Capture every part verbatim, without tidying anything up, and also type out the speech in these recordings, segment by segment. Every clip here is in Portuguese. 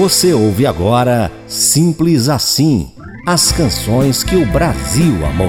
Você ouve agora Simples Assim, as canções que o Brasil amou.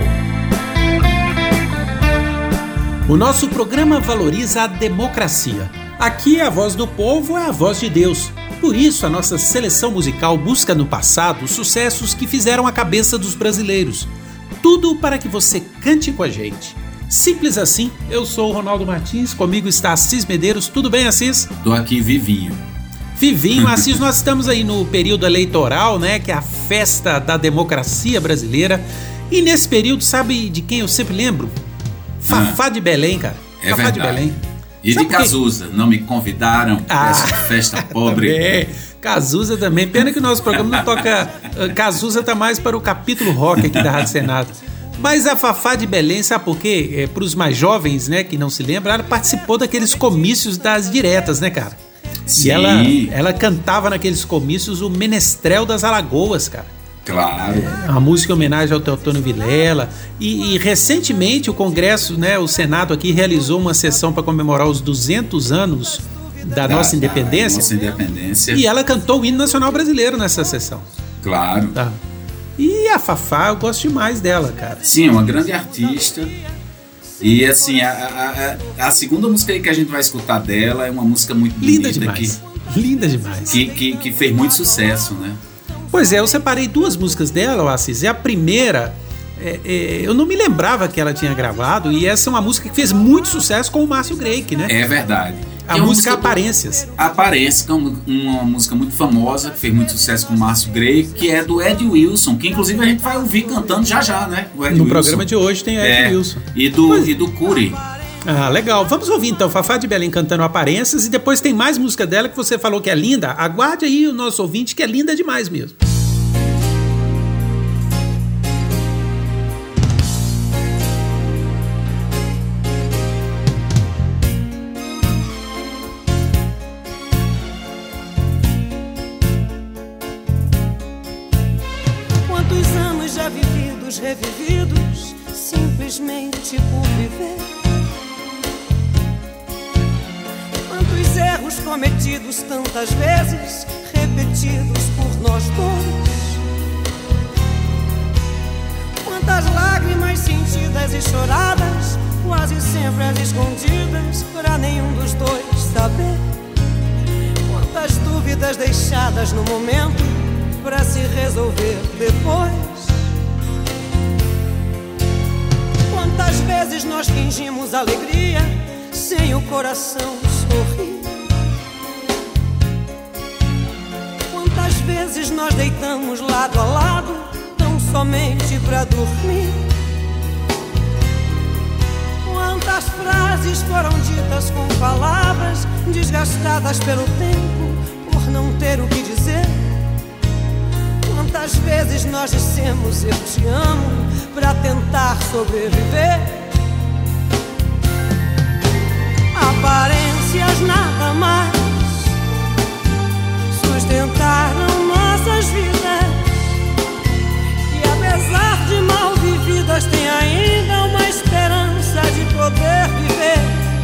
O nosso programa valoriza a democracia. Aqui a voz do povo é a voz de Deus. Por isso, a nossa seleção musical busca no passado os sucessos que fizeram a cabeça dos brasileiros. Tudo para que você cante com a gente. Simples assim, eu sou o Ronaldo Martins, comigo está Assis Medeiros. Tudo bem, Assis? Tô aqui vivinho. Vivinho, Assis, nós estamos aí no período eleitoral, né, que é a festa da democracia brasileira. E nesse período, sabe de quem eu sempre lembro? Fafá ah, de Belém, cara. É Fafá verdade. de Belém. E sabe de Cazuza, não me convidaram para ah, essa festa pobre. Também. Cazuza também. Pena que o nosso programa não toca... Cazuza tá mais para o capítulo rock aqui da Rádio Senado. Mas a Fafá de Belém, sabe por quê? É, para os mais jovens, né, que não se lembram, ela participou daqueles comícios das diretas, né, cara? Sim. E ela, ela cantava naqueles comícios o Menestrel das Alagoas, cara. Claro. É uma música em homenagem ao Teotônio Vilela. E, e recentemente o Congresso, né, o Senado aqui realizou uma sessão para comemorar os duzentos anos da, da nossa independência. Da nossa independência. E ela cantou o hino nacional brasileiro nessa sessão. Claro. Tá. E a Fafá, eu gosto demais dela, cara. Sim, é uma grande artista. E assim, a, a, a segunda música aí que a gente vai escutar dela é uma música muito linda bonita. Demais. Que, linda demais. Que, que, que fez muito sucesso, né? Pois é, eu separei duas músicas dela, Assis. E a primeira, é, é, eu não me lembrava que ela tinha gravado. E essa é uma música que fez muito sucesso com o Márcio Greik, né? É verdade. A é música música Aparências. Do, Aparências, que é uma, uma música muito famosa, que fez muito sucesso com o Márcio Greik, que é do Ed Wilson, que inclusive a gente vai ouvir cantando já já, né? O Ed no Wilson. Programa de hoje tem o Ed é, Wilson. E do, Mas... e do Cury. Ah, legal. Vamos ouvir então Fafá de Belém cantando Aparências e depois tem mais música dela que você falou que é linda. Aguarde aí o nosso ouvinte, que é linda demais mesmo. Revividos simplesmente por viver. Quantos erros cometidos tantas vezes, repetidos por nós dois. Quantas lágrimas sentidas e choradas, quase sempre as escondidas, pra nenhum dos dois saber. Quantas dúvidas deixadas no momento, pra se resolver depois. Quantas vezes nós fingimos alegria sem o coração sorrir. Quantas vezes nós deitamos lado a lado tão somente pra dormir. Quantas frases foram ditas com palavras desgastadas pelo tempo por não ter o que dizer. Quantas vezes nós dissemos eu te amo pra tentar sobreviver. Aparências nada mais sustentaram nossas vidas, e apesar de mal vividas tem ainda uma esperança de poder viver.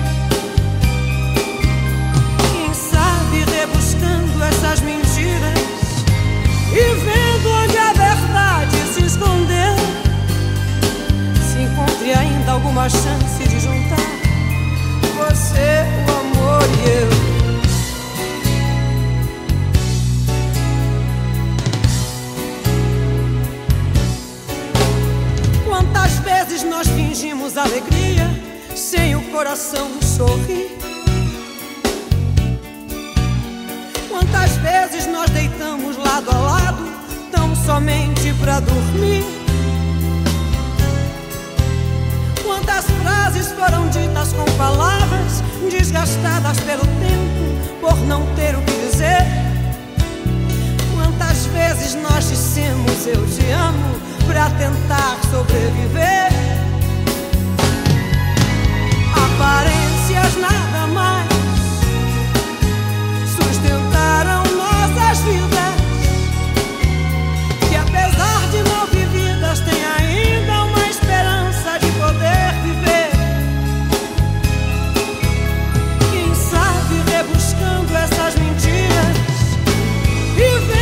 Quem sabe rebuscando essas mentiras e vendo onde a verdade se escondeu, se encontre ainda alguma chance de juntar você, o amor e eu. Quantas vezes nós fingimos alegria sem o coração sorrir. Quantas vezes nós deitamos lado a lado tão somente pra dormir. Quantas frases foram ditas com palavras desgastadas pelo tempo por não ter o que dizer. Quantas vezes nós dissemos eu te amo pra tentar sobreviver. Aparências nada mais sustentaram nossas vidas, que apesar de mal vividas tem ainda uma esperança de poder viver. Quem sabe rebuscando essas mentiras e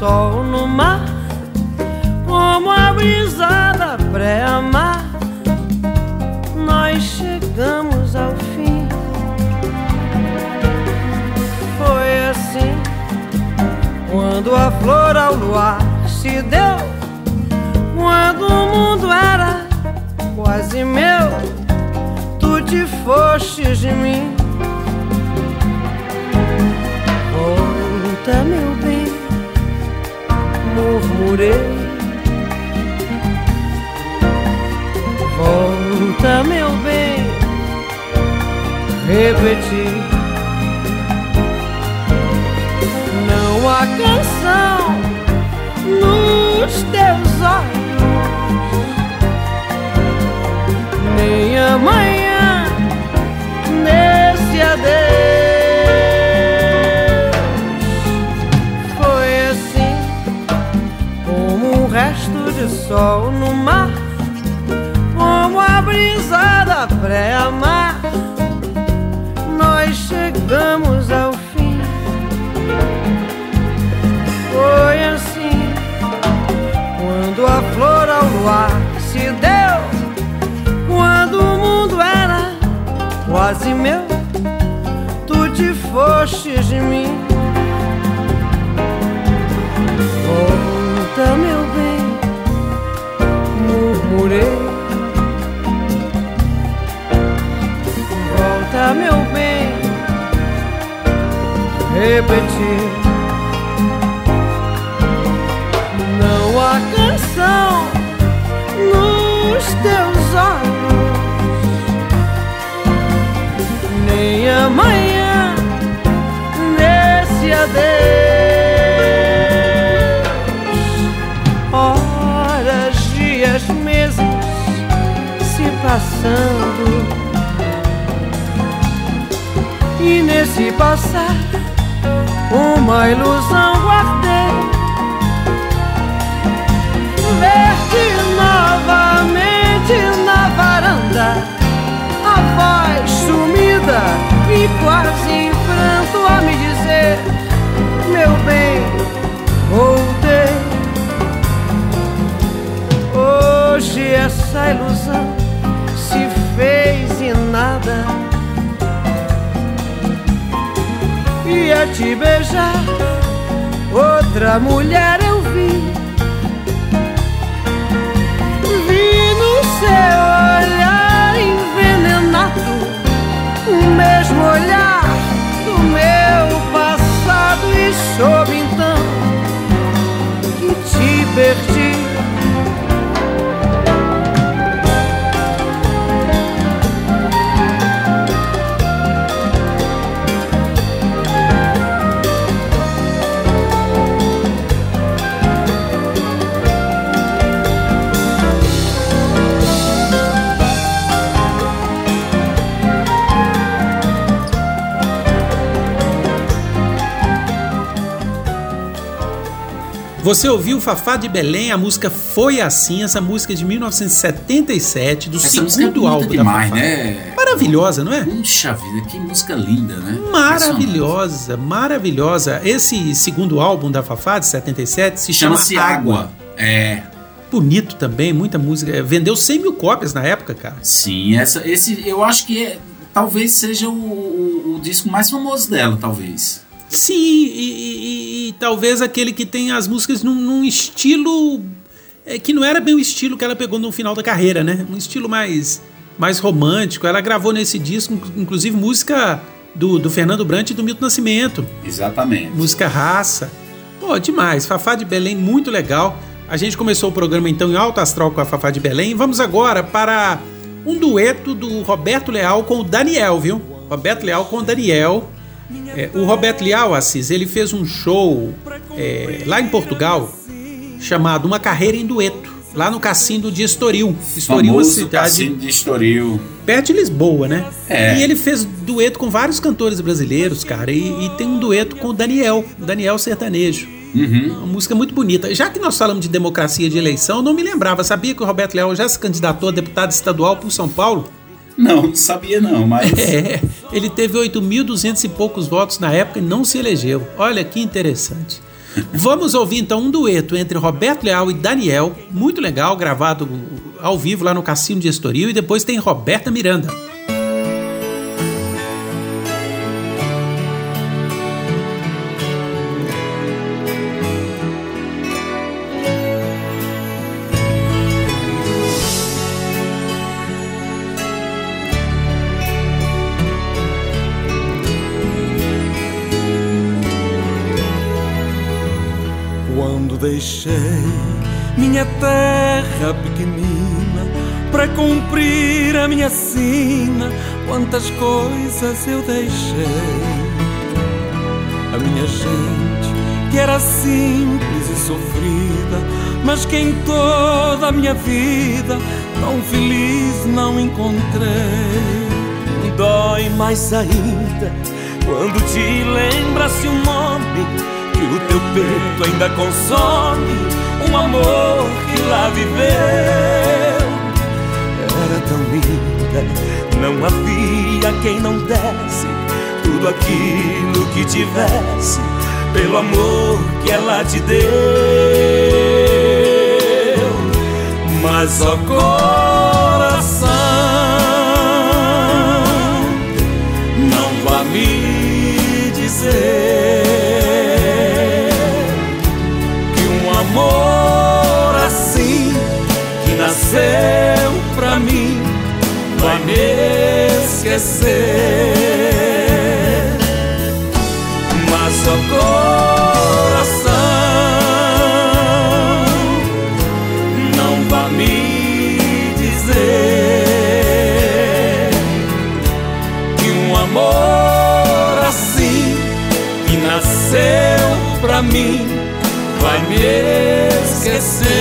sol no mar, como a brisa da pré-amar, nós chegamos ao fim. Foi assim, quando a flor ao luar se deu, quando o mundo era quase meu, tu te fostes de mim. Volta, meu bem, murmurei. Volta, meu bem, repeti. Não há canção nos teus olhos, nem amanhã nesse adeus. Foi assim, como um resto de sol no mar, como a brisa da pré-amar, nós chegamos ao fim. Foi assim, quando a flor ao luar se deu, quando o mundo era quase meu, tu te fostes de mim. Volta, meu bem, murmurei. Volta, meu bem, repeti. Não há canção nos teus olhos, nem amanhã nesse adeus. Horas, dias, meses se passando, e nesse passar uma ilusão guardei. Ver-te novamente na varanda, a voz sumida e quase em pranto a me dizer: meu bem, voltei. Hoje essa ilusão se fez em nada, e a te beijar outra mulher eu vi. Vi no seu olhar envenenado o mesmo olhar do meu passado, e soube então que te perdi. Você ouviu Fafá de Belém, a música Foi Assim, essa música é de mil novecentos e setenta e sete, do essa segundo é álbum demais, da Fafá. Né? Maravilhosa, não é? Puxa vida, que música linda, né? Maravilhosa, maravilhosa. Esse segundo álbum da Fafá, de setenta e sete, se chama Chama-se Água. Água. É. Bonito também, muita música. Vendeu cem mil cópias na época, cara. Sim, essa, esse eu acho que é, talvez seja o, o, o disco mais famoso dela, talvez. Sim, e, e, e talvez aquele que tem as músicas num, num estilo é, que não era bem o estilo que ela pegou no final da carreira, né? Um estilo mais, mais romântico. Ela gravou nesse disco, inclusive, música do, do Fernando Brant e do Milton Nascimento. Exatamente. Música Raça. Pô, demais. Fafá de Belém, muito legal. A gente começou o programa, então, em alto astral com a Fafá de Belém. Vamos agora para um dueto do Roberto Leal com o Daniel, viu? Roberto Leal com o Daniel. É, o Roberto Leal, Assis, ele fez um show é, lá em Portugal chamado Uma Carreira em Dueto, lá no Cassino de Estoril. Estoril é uma cidade Cassino de Estoril, perto de Lisboa, né? É. E ele fez dueto com vários cantores brasileiros, cara, e, e tem um dueto com o Daniel, Daniel Sertanejo. Uhum. Uma música muito bonita. Já que nós falamos de democracia de eleição, eu não me lembrava. Sabia que o Roberto Leal já se candidatou a deputado estadual por São Paulo? Não, não sabia não, mas... É, ele teve oito mil e duzentos e poucos votos na época e não se elegeu. Olha que interessante. Vamos ouvir então um dueto entre Roberto Leal e Daniel, muito legal, gravado ao vivo lá no Cassino de Estoril, e depois tem Roberta Miranda. Deixei minha terra pequenina para cumprir a minha sina. Quantas coisas eu deixei. A minha gente que era simples e sofrida, mas que em toda a minha vida tão feliz não encontrei. Dói mais ainda quando te lembra-se um nome que o teu peito ainda consome, um amor que lá viveu. Era tão linda, não havia quem não desse tudo aquilo que tivesse, pelo amor que ela te deu. Mas ó coração, não vá me dizer amor assim que nasceu pra mim vai me esquecer. Mas ó coração, não vá me dizer que um amor assim que nasceu pra mim vai me esquecer.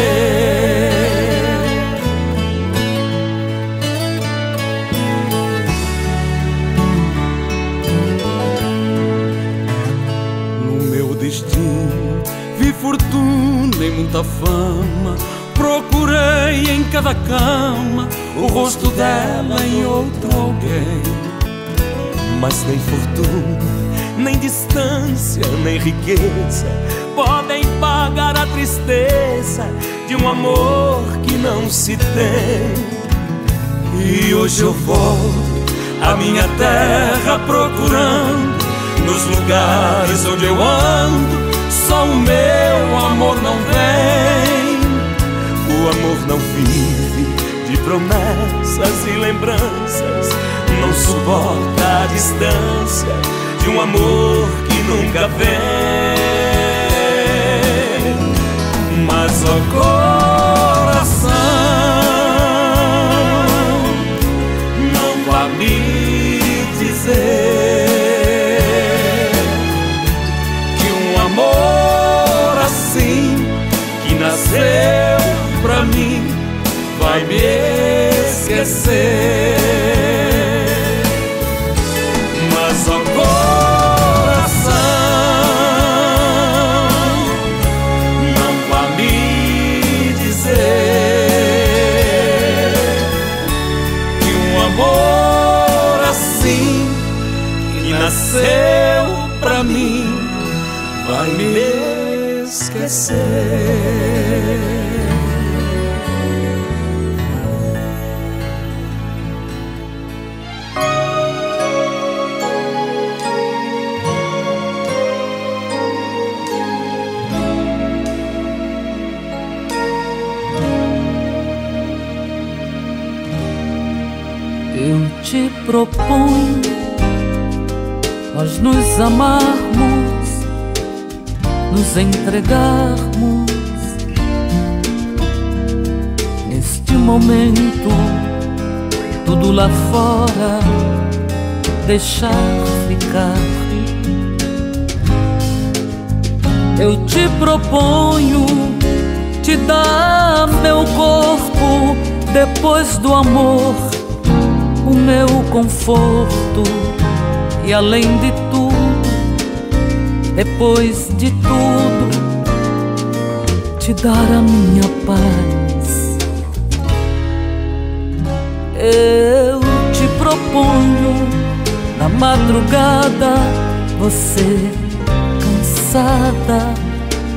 No meu destino vi fortuna e muita fama, procurei em cada cama o rosto dela em outro alguém. Mas nem fortuna, nem distância, nem riqueza podem pagar a tristeza de um amor que não se tem. E hoje eu volto à minha terra procurando, nos lugares onde eu ando, só o meu amor não vem. O amor não vive de promessas e lembranças, não suporta a distância de um amor que nunca vem. Mas ó coração, não vá me dizer que um amor assim que nasceu pra mim vai me esquecer. Mas ó coração, não vá me dizer que um amor assim que nasceu pra mim vai me esquecer. Eu te proponho nós nos amarmos, nos entregarmos neste momento, tudo lá fora deixar ficar. Eu te proponho te dar meu corpo, depois do amor o meu conforto, e além de tudo, depois de tudo, te dar a minha paz. Eu te proponho na madrugada, você cansada,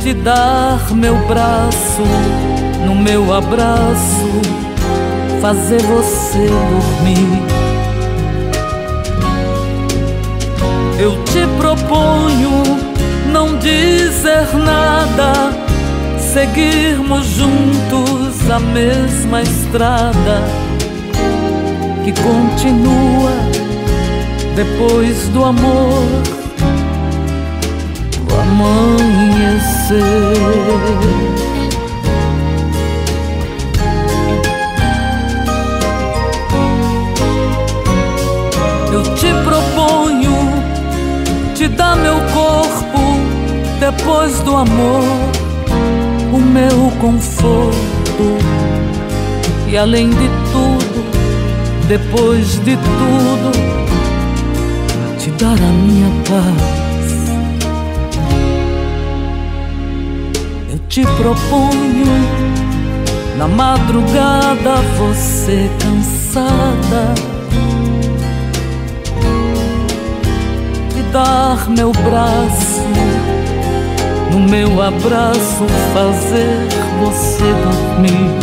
te dar meu braço, no meu abraço, fazer você dormir. Eu te proponho não dizer nada, seguirmos juntos a mesma estrada que continua depois do amor, do amanhecer. Eu te proponho te dar meu corpo depois do amor, o meu conforto e além de tudo, depois de tudo, te dar a minha paz. Eu te proponho na madrugada, você cansada, dar meu braço, no meu abraço fazer você dormir.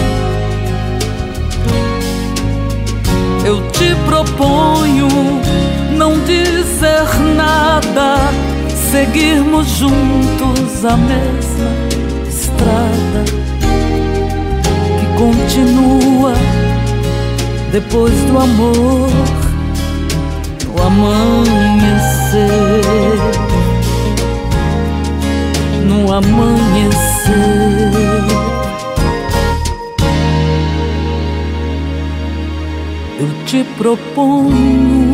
Eu te proponho não dizer nada, seguirmos juntos a mesma estrada que continua depois do amor, no amanhecer, no amanhecer. Eu te proponho.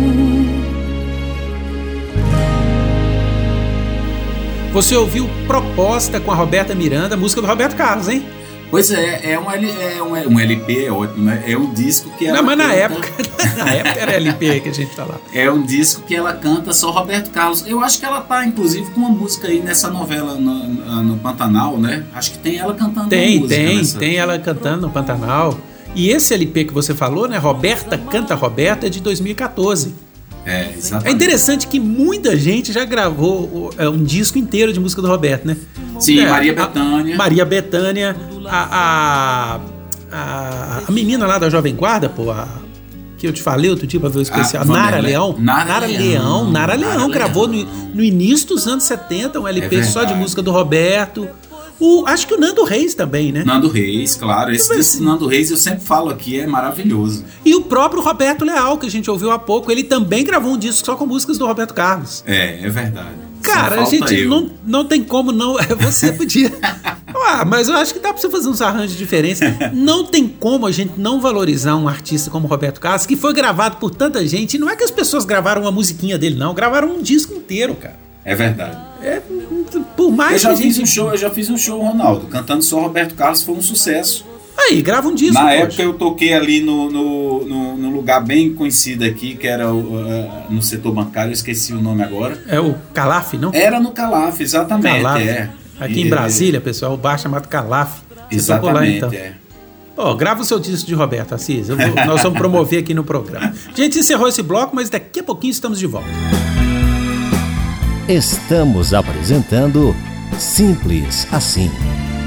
Você ouviu Proposta com a Roberta Miranda, música do Roberto Carlos, hein? Pois é, é um, L, é um, um L P, é ótimo, né? É um disco que ela Não, mas canta... na época, na época era L P que a gente falava. É um disco que ela canta só Roberto Carlos. Eu acho que ela tá, inclusive, com uma música aí nessa novela no, no Pantanal, né? Acho que tem ela cantando Tem, uma música tem, nessa... tem ela cantando no Pantanal. E esse L P que você falou, né? Roberta Canta Roberta, é de dois mil e catorze. É, exatamente. É interessante que muita gente já gravou um disco inteiro de música do Roberto, né? Sim, é, Maria Bethânia. A, Maria Bethânia, a, a, a, a menina lá da Jovem Guarda, pô, a, que eu te falei outro dia pra ver o especial, Ah, Nara Vanderlei. Leão. Nara Nara Leão. Leão, Nara Leão, Nara gravou Leão. no, no início dos anos setenta um L P É só de verdade. música do Roberto. O, acho que o Nando Reis também, né? Nando Reis, claro. Esse disco Nando Reis, eu sempre falo aqui, é maravilhoso. E o próprio Roberto Leal, que a gente ouviu há pouco, ele também gravou um disco só com músicas do Roberto Carlos. É, é verdade. Cara, Só a falta gente eu. não, não tem como não. Você podia. Ah, mas eu acho que dá pra você fazer uns arranjos diferentes. Não tem como a gente não valorizar um artista como Roberto Carlos, que foi gravado por tanta gente. E não é que as pessoas gravaram uma musiquinha dele, não. Gravaram um disco inteiro, cara. É verdade. É, por mais Eu já que a fiz gente... um show, eu já fiz um show, Ronaldo, cantando só Roberto Carlos, foi um sucesso. Aí, grava um disco. Na poxa. época eu toquei ali no, no, no, num lugar bem conhecido aqui, que era o, uh, no setor bancário, eu esqueci o nome agora. É o Calaf, não? Era no Calaf, exatamente. Calaf. É. Aqui E- em Brasília, pessoal, o bar chamado Calaf. Você tocou lá, Exatamente, então. é. Ó, grava o seu disco de Roberto Assis. Eu vou- nós vamos promover aqui no programa. A gente encerrou esse bloco, mas daqui a pouquinho estamos de volta. Estamos apresentando Simples Assim.